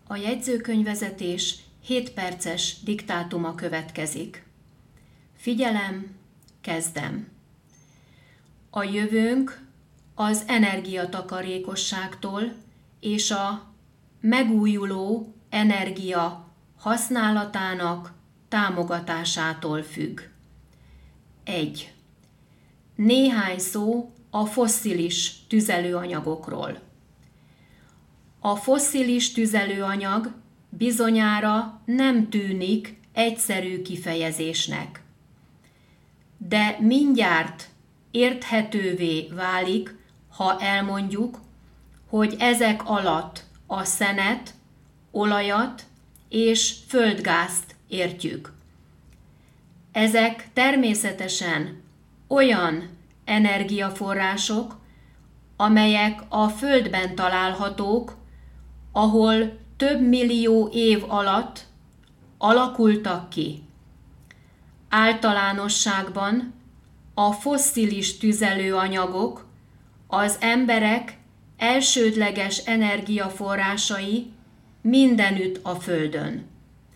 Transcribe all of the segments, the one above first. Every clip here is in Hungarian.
A jegyzőkönyvvezetés 7 perces diktátuma következik. Figyelem, kezdem. A jövőnk az energiatakarékosságtól és a megújuló energia használatának támogatásától függ. 1. Néhány szó a fosszilis tüzelőanyagokról. A fosszilis tüzelőanyag bizonyára nem tűnik egyszerű kifejezésnek, de mindjárt érthetővé válik, ha elmondjuk, hogy ezek alatt a szenet, olajat és földgázt értjük. Ezek természetesen olyan energiaforrások, amelyek a Földben találhatók, ahol több millió év alatt alakultak ki. Általánosságban a fosszilis tüzelőanyagok az emberek elsődleges energiaforrásai mindenütt a Földön.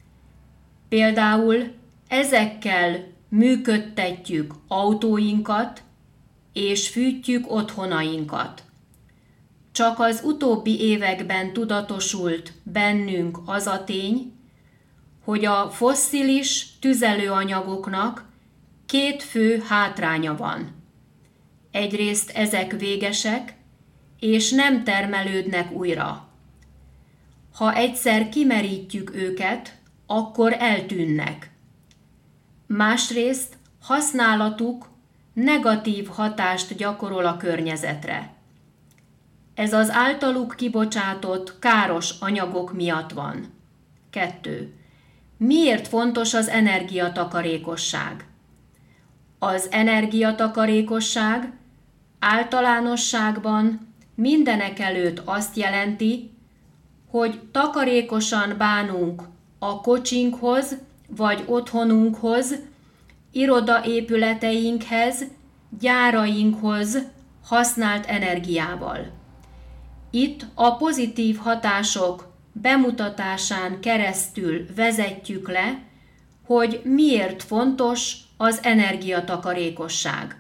Például ezekkel működtetjük autóinkat és fűtjük otthonainkat. Csak az utóbbi években tudatosult bennünk az a tény, hogy a fosszilis tüzelőanyagoknak 2 fő hátránya van. Egyrészt ezek végesek, és nem termelődnek újra. Ha egyszer kimerítjük őket, akkor eltűnnek. Másrészt használatuk negatív hatást gyakorol a környezetre. Ez az általuk kibocsátott káros anyagok miatt van. 2. Miért fontos az energiatakarékosság? Az energiatakarékosság általánosságban mindenekelőtt azt jelenti, hogy takarékosan bánunk a kocsinkhoz vagy otthonunkhoz, irodaépületeinkhez, gyárainkhoz használt energiával. Itt a pozitív hatások bemutatásán keresztül vezetjük le, hogy miért fontos az energiatakarékosság.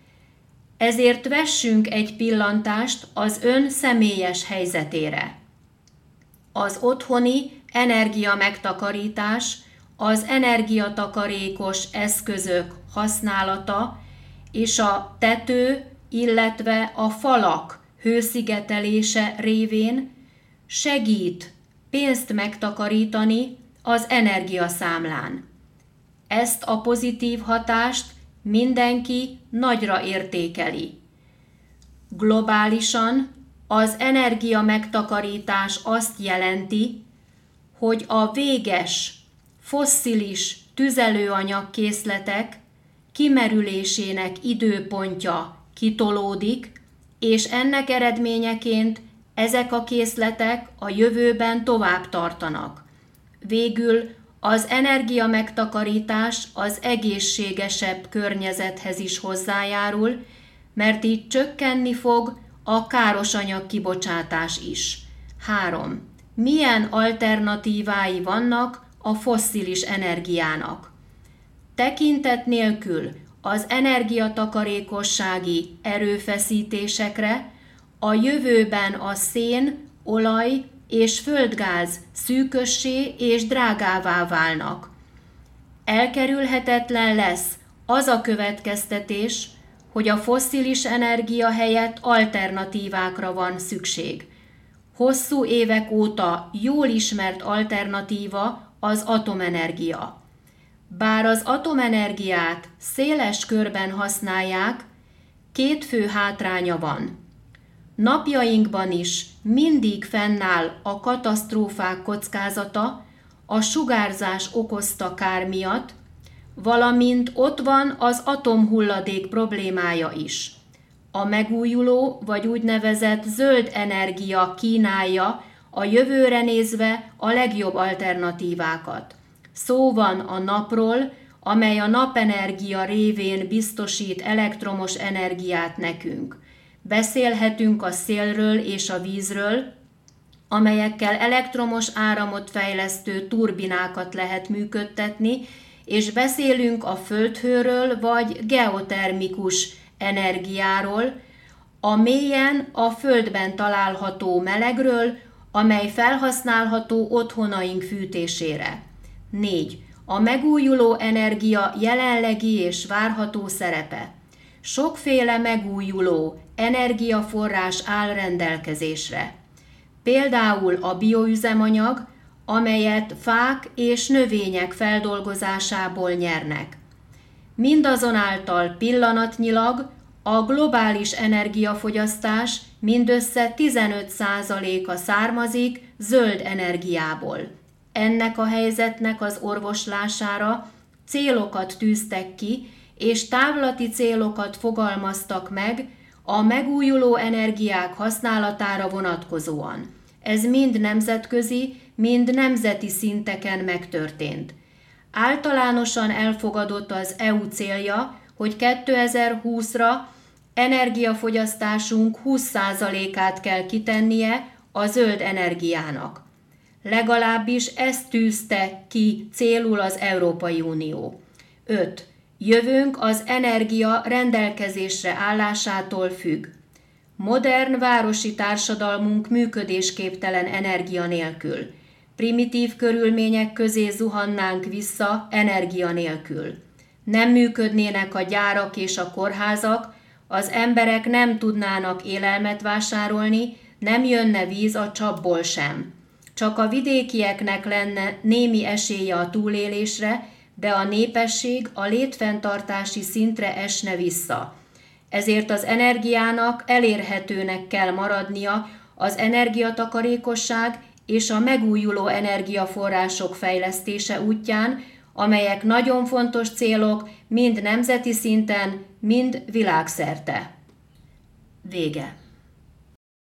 Ezért vessünk egy pillantást az ön személyes helyzetére. Az otthoni energiamegtakarítás, az energiatakarékos eszközök használata és a tető, illetve a falak hőszigetelése révén segít pénzt megtakarítani az energiaszámlán. Ezt a pozitív hatást mindenki nagyra értékeli. Globálisan az energiamegtakarítás azt jelenti, hogy a véges fosszilis tüzelőanyagkészletek kimerülésének időpontja kitolódik, és ennek eredményeként ezek a készletek a jövőben tovább tartanak. Végül az energiamegtakarítás az egészségesebb környezethez is hozzájárul, mert így csökkenni fog a károsanyag kibocsátás is. 3. Milyen alternatívái vannak a fosszilis energiának? Tekintet nélkül az energiatakarékossági erőfeszítésekre a jövőben a szén, olaj és földgáz szűkössé és drágává válnak. Elkerülhetetlen lesz az a következtetés, hogy a fosszilis energia helyett alternatívákra van szükség. Hosszú évek óta jól ismert alternatíva az atomenergia. Bár az atomenergiát széles körben használják, 2 fő hátránya van. Napjainkban is mindig fennáll a katasztrófák kockázata a sugárzás okozta kár miatt, valamint ott van az atomhulladék problémája is. A megújuló vagy úgynevezett zöld energia kínálja a jövőre nézve a legjobb alternatívákat. Szó van a napról, amely a napenergia révén biztosít elektromos energiát nekünk. Beszélhetünk a szélről és a vízről, amelyekkel elektromos áramot fejlesztő turbinákat lehet működtetni, és beszélünk a földhőről vagy geotermikus energiáról, a mélyen a földben található melegről, amely felhasználható otthonaink fűtésére. 4. A megújuló energia jelenlegi és várható szerepe. Sokféle megújuló energiaforrás áll rendelkezésre. Például a bioüzemanyag, amelyet fák és növények feldolgozásából nyernek. Mindazonáltal pillanatnyilag a globális energiafogyasztás mindössze 15%-a származik zöld energiából. Ennek a helyzetnek az orvoslására célokat tűztek ki, és távlati célokat fogalmaztak meg a megújuló energiák használatára vonatkozóan. Ez mind nemzetközi, mind nemzeti szinteken megtörtént. Általánosan elfogadott az EU célja, hogy 2020-ra energiafogyasztásunk 20%-át kell kitennie a zöld energiának. Legalábbis ezt tűzte ki célul az Európai Unió. 5. Jövőnk az energia rendelkezésre állásától függ. Modern városi társadalmunk működésképtelen energia nélkül. Primitív körülmények közé zuhannánk vissza energia nélkül. Nem működnének a gyárak és a kórházak, az emberek nem tudnának élelmet vásárolni, nem jönne víz a csapból sem. Csak a vidékieknek lenne némi esélye a túlélésre, de a népesség a létfenntartási szintre esne vissza. Ezért az energiának elérhetőnek kell maradnia az energiatakarékosság és a megújuló energiaforrások fejlesztése útján, amelyek nagyon fontos célok mind nemzeti szinten, mind világszerte. Vége.